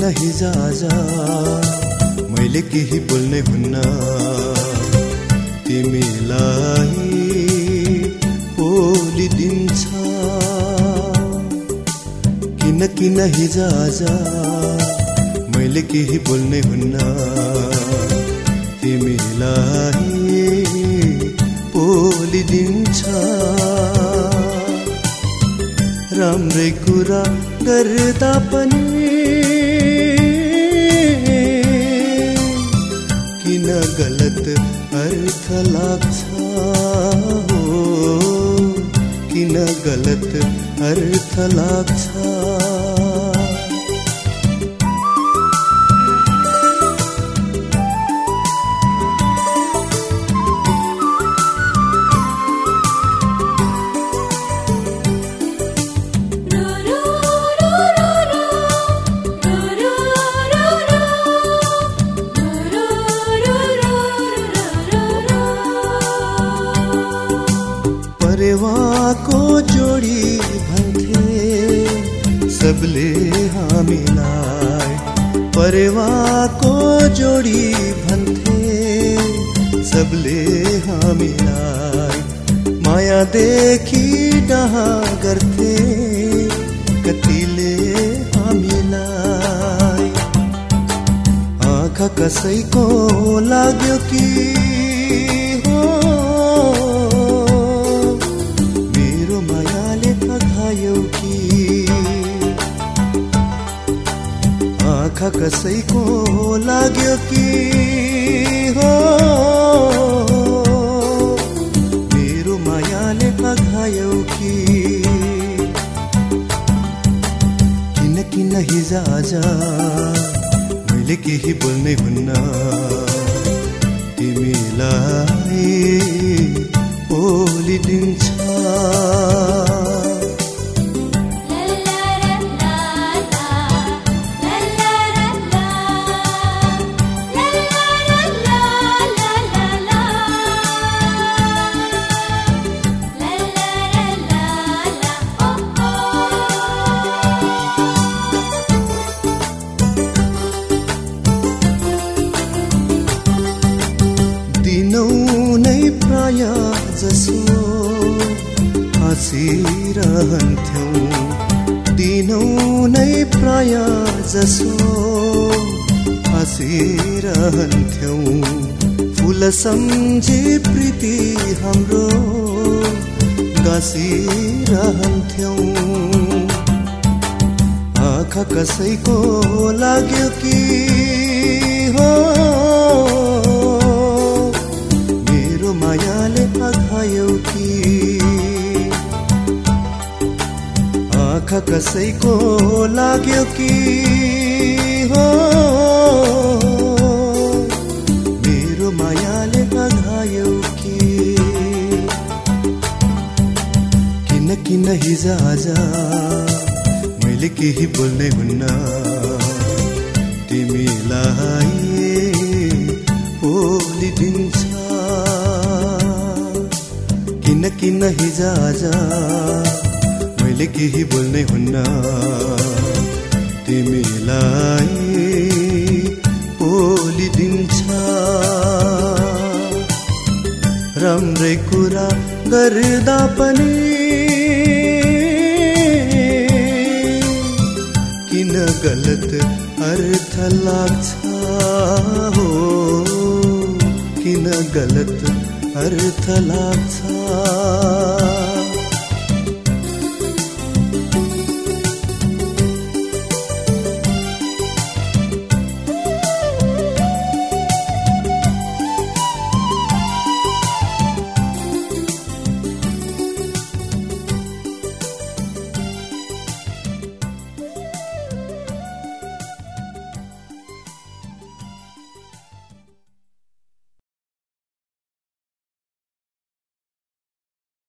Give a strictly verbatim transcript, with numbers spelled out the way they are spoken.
किन हिजोआज मैले केही बोल्नै हुन्न तिमीलाई बोलिदिन्छ किन किन हिजोआज मैले केही बोल्नै हुन्न तिमीलाई बोलिदिन्छ राम्रै कुरा गर्दा पनि किन गलत अर्थ लाग्छ हो किन गलत अर्थ लाग्छ परेवाको जोडी भन्थे सबले हामीलाई परेवाको जोडी भन्थे सबले हामीलाई मायादेखि डहा गर्थे कतिले हामीलाई आँखा कसैको लाग्यो कि आँखा कसैको लाग्यो कि हो मेरो मायाले अघायो कि किन किन हिजोआज मैले केही बोल्नै हुन्न तिमीलाई बोलिदिन्छ जसो हाँसिरहन्थ्यौं दिनौं नै प्राय जसो हाँसिरहन्थ्यौं फूल सम्झे प्रीति हाम्रो गाँसिरहन्थ्यौं आँखा कसैको लाग्यो कि हो मायाले अघायो कि आँखा कसैको लाग्यो कि हो मेरो मायाले अघायो कि किन किन हिजोआज मैले केही बोल्नै हुन्न तिमीलाई बोलिदिन्छ किन किन हिजोआज मैले केही बोल्नै हुन्न तिमीलाई बोलिदिन्छ राम्रै कुरा गर्दा पनि किन गलत अर्थ लाग्छ हो किन गलत अर्थ लाग्छ